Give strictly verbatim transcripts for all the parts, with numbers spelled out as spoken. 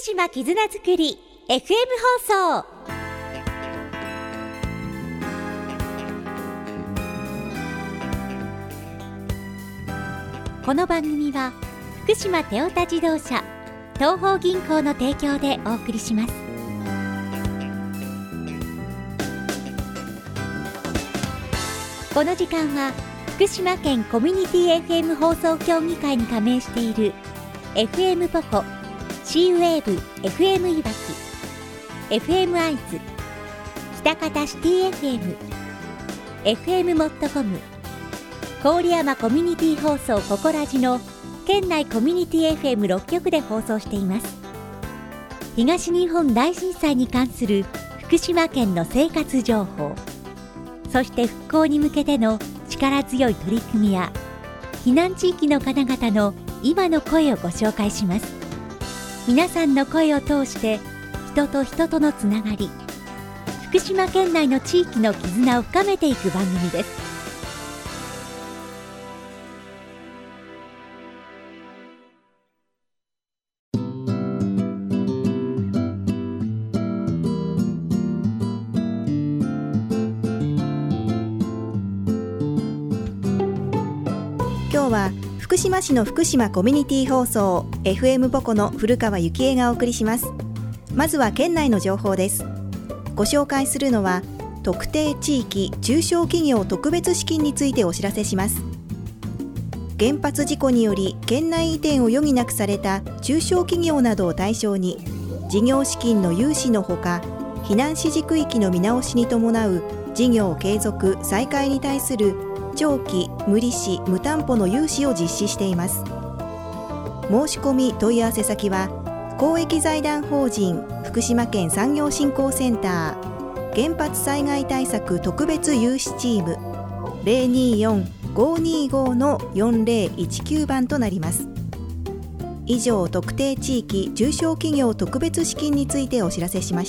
島絆づくり エフエム 放送。この番組は福島テオタ自動車東邦銀行の提供でお送りします。この時間は福島県コミュニティ エフエム 放送協議会に加盟している エフエム ポコ、シーウェーブ エフエム いわき、エフエム アイズ、北方シティ エフエム、エフエム モットコム、郡山コミュニティ放送ココラジの県内コミュニティ エフエムろっ 局で放送しています。東日本大震災に関する福島県の生活情報、そして復興に向けての力強い取り組みや避難地域の方々の今の声をご紹介します。皆さんの声を通して人と人とのつながり、福島県内の地域の絆を深めていく番組です。 今日は福島市の福島コミュニティ放送 エフエム ポコの古川幸恵がお送りします。まずは県内の情報です。ご紹介するのは特定地域中小企業特別資金についてお知らせします。原発事故により県内移転を余儀なくされた中小企業などを対象に事業資金の融資のほか、避難指示区域の見直しに伴う事業継続再開に対する長期無利子無担保の融資を実施しています。申し込み問い合わせ先は公益財団法人福島県産業振興センター原発災害対策特別融資チーム ゼロにーよん ごーにーごー のよんゼロいちきゅう 番となります。以上、特定地域中小企業特別資金についてお知らせしました。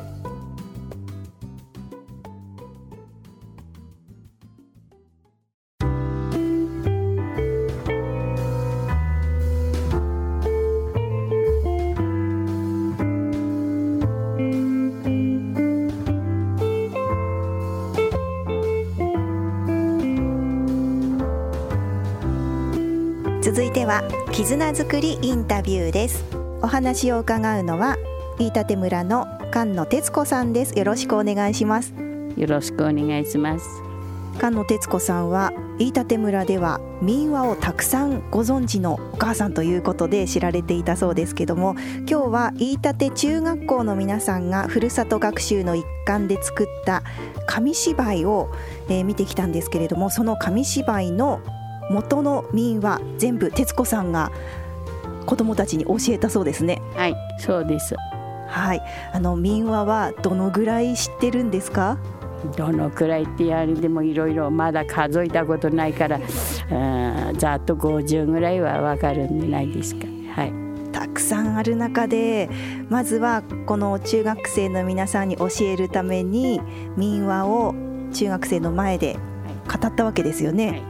続いては絆づくりインタビューです。お話を伺うのは飯舘村の菅野哲子さんです。よろしくお願いします。 よろしくお願いします。 菅野哲子さんは飯舘村では民話をたくさんご存知のお母さんということで知られていたそうですけども、今日は飯舘中学校の皆さんがふるさと学習の一環で作った紙芝居を、えー、見てきたんですけれども、その紙芝居の元の民話全部徹子さんが子どもたちに教えたそうですね。 はい、そうです。 はい、あの民話はどのぐらい知ってるんですか？ どのくらいってやるでもいろいろまだ数えたことないから、ざっとごじゅうぐらいはわかるんじゃないですか。はい、 たくさんある中でまずはこの中学生の皆さんに教えるために民話を中学生の前で語ったわけですよね。はいはい、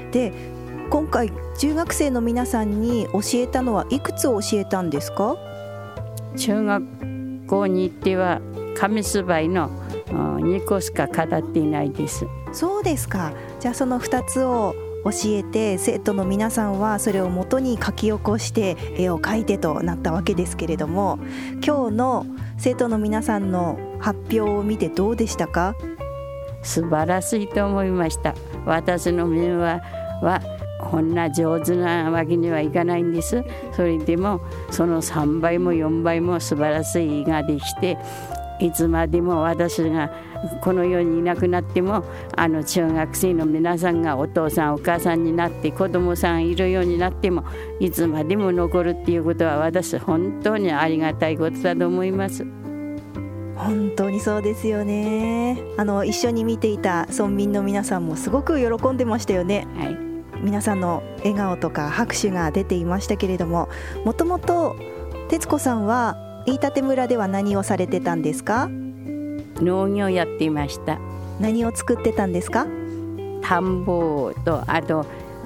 で今回中学生の皆さんに教えたのはいくつ教えたんですか？ 中学校に行っては紙芝居のにこしか語っていないです。 そうですか。じゃあそのふたつを教えて生徒の皆さんはそれを元に書き起こして絵を描いてとなったわけですけれども、今日の生徒の皆さんの発表を見てどうでしたか？ 素晴らしいと思いました。私の民話はこんな上手なわけにはいかないんです。それでもそのさんばいもよんばいも素晴らしい絵ができて、いつまでも私がこの世にいなくなってもあの中学生の皆さんがお父さんお母さんになって子供さんいるようになってもいつまでも残るっていうことは私本当にありがたいことだと思います。 本当にそうですよね。あの一緒に見ていた村民の皆さんもすごく喜んでましたよね。はい、皆さんの笑顔とか拍手が出ていましたけれども、もともと徹子さんは飯舘村では何をされてたんですか？ 農業やっていました。 何を作ってたんですか？ 田んぼとあと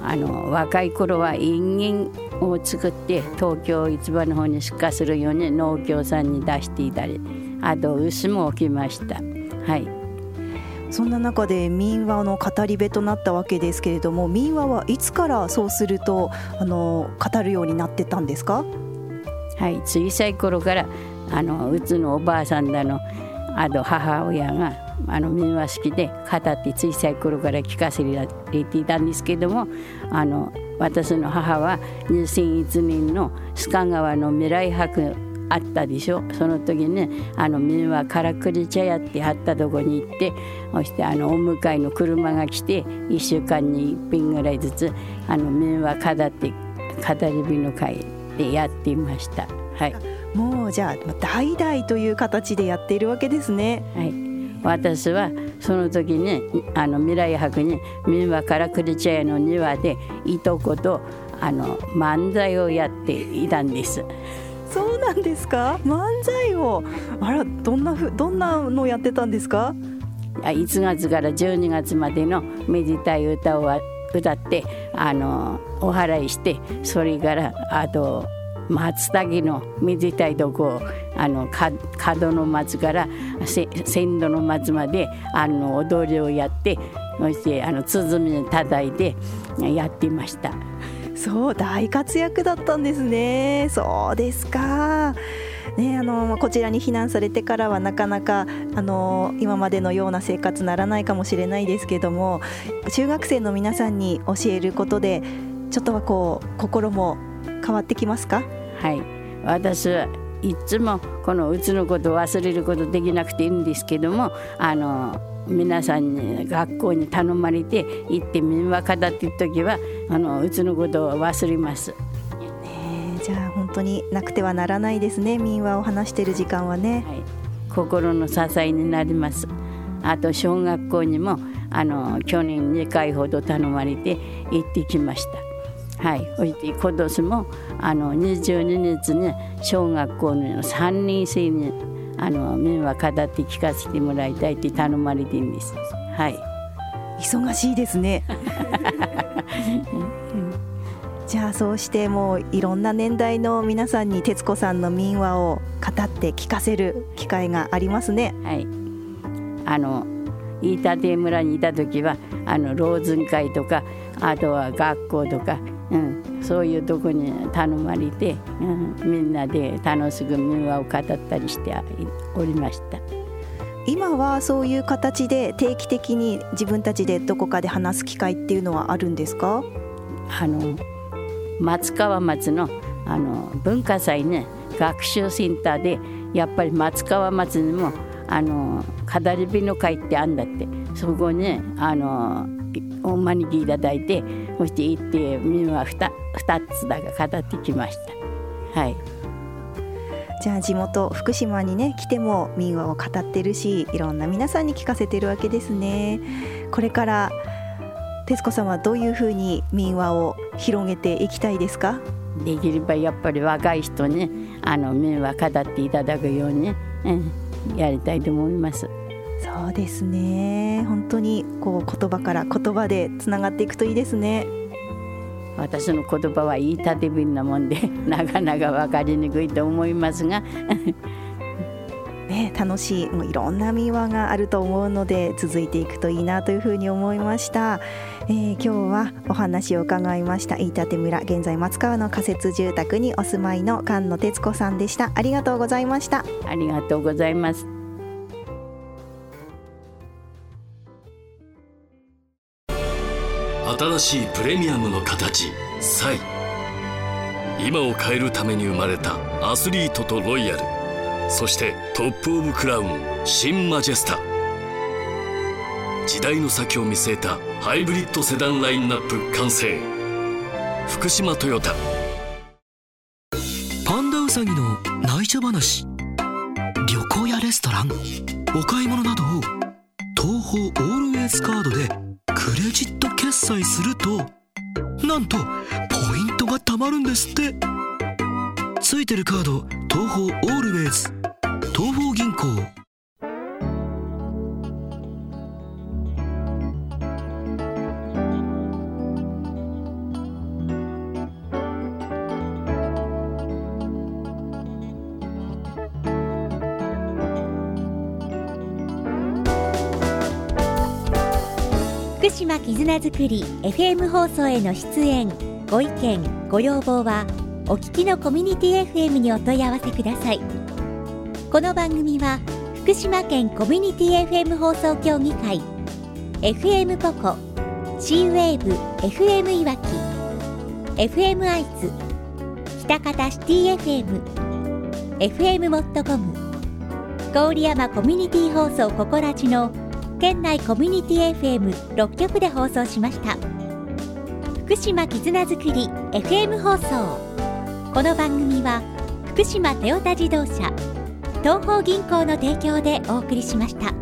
あの若い頃はインゲンを作って東京市場の方に出荷するように農協さんに出していたり、あと臼も置きました。はい。 そんな中で民話の語り部となったわけですけれども、民話はいつからそうするとあの語るようになってたんですか？ はい、小さい頃からあのうちのおばあさんだの、あと母親があの民話好きで語って小さい頃から聞かせられていたんですけども、あの私の母はにせんいちねんの須賀川の未来博あったでしょ。その時にあの民話からくり茶屋ってあったとこに行って、そしてあのお迎えの車が来ていっしゅうかんにいっぺんぐらいずつあの民話語って語り火の会でやっていました。はい。 もうじゃあ代々という形でやっているわけですね。 はい。私はその時にあの未来博に民話からくり茶屋の庭でいとことあの漫才をやっていたんです。 そうなんですか？漫才を、あら、どんなふどんなのやってたんですか？ いちがつからじゅうにがつまでのめでたい歌を歌ってあのお祓いして、それからあと松茸のめでたいとこあの角の松から千度の松まであの踊りをやって、そしてあの鼓を叩いてやっていました。 そう、大活躍だったんですね。そうですか、ね、あのこちらに避難されてからはなかなかあの今までのような生活ならないかもしれないですけども、中学生の皆さんに教えることでちょっとはこう心も変わってきますか？ はい、私はいつもこのうちのことを忘れることできなくていいんですけども、あの皆さんに学校に頼まれて行って民話語っていう時はあのうちのことを忘れます、ね、 じゃあ本当になくてはならないですね、民話を話している時間はね、 はい、心の支えになります。あと小学校にもあの去年にかいほど頼まれて行ってきました。はい、そして今年もあのにじゅうににちに小学校のさんねん生にあの民話語って聞かせてもらいたいって頼まれてるんです。はい。 忙しいですね。じゃあそうしてもういろんな年代の皆さんに徹子さんの民話を語って聞かせる機会がありますね。 はい。あの飯舘村にいた時はあの老人会とか、あとは学校とか、うん、そういうとこに頼まれて、うん、みんなで楽しく民話を語ったりしておりました。 今はそういう形で定期的に自分たちでどこかで話す機会っていうのはあるんですか？ あの松川町のあの文化祭ね、学習センターでやっぱり松川町にもあの語り火の会ってあんだって、そこにあのお招きいただいて、そして行って民話 2, 2つだが語ってきました。はい。 じゃあ地元福島にね来ても民話を語ってるし、いろんな皆さんに聞かせてるわけですね。これから徹子さんはどういうふうに民話を広げていきたいですか？ できればやっぱり若い人にあの民話語っていただくように、うん、やりたいと思います。 そうですね、本当にこう言葉から言葉でつながっていくといいですね。 私の言葉は言いたてびんなもんでなかなか分かりにくいと思いますがね、楽しいもういろんな民話があると思うので続いていくといいなというふうに思いました。えー、今日はお話を伺いました飯舘村、現在松川の仮設住宅にお住まいの菅野徹子さんでした。ありがとうございました。 ありがとうございます。 新しいプレミアムの形、サイ。今を変えるために生まれたアスリートとロイヤル、そしてトップオブクラウン新マジェスタ。時代の先を見据えたハイブリッドセダンラインナップ完成。福島トヨタ。 パンダウサギの内緒話、旅行やレストラン、お買い物などを東宝オールウェイズカードでクレジット決済すると、なんとポイントが貯まるんですって。ついてるカード東宝オールウェイズ、東宝銀行。 福島絆づくり エフエム 放送への出演ご意見ご要望はお聞きのコミュニティ エフエム にお問い合わせください。この番組は福島県コミュニティ エフエム 放送協議会 エフエム ポコ C ウェーブ エフエム いわき エフエム アイズ喜多方シティ エフエム エフエム モットコム郡山コミュニティ放送ココラジの県内コミュニティ エフエムろっ 局で放送しました。福島絆づくり エフエム 放送。この番組は福島トヨタ自動車東邦銀行の提供でお送りしました。